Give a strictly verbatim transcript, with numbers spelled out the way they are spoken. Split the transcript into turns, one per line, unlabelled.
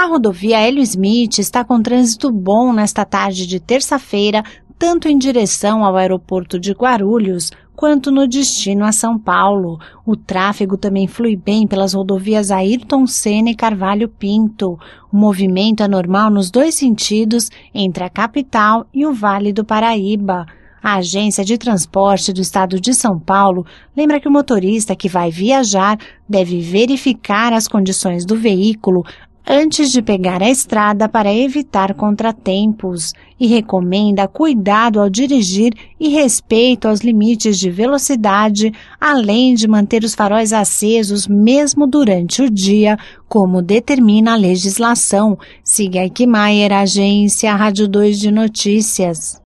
A rodovia Hélio Smith está com trânsito bom nesta tarde de terça-feira, tanto em direção ao aeroporto de Guarulhos, quanto no destino a São Paulo. O tráfego também flui bem pelas rodovias Ayrton Senna e Carvalho Pinto. O movimento é normal nos dois sentidos, entre a capital e o Vale do Paraíba. A Agência de Transporte do Estado de São Paulo lembra que o motorista que vai viajar deve verificar as condições do veículo antes de pegar a estrada para evitar contratempos e recomenda cuidado ao dirigir e respeito aos limites de velocidade, além de manter os faróis acesos mesmo durante o dia, como determina a legislação. Siga Eichmeier, Agência Rádio dois de Notícias.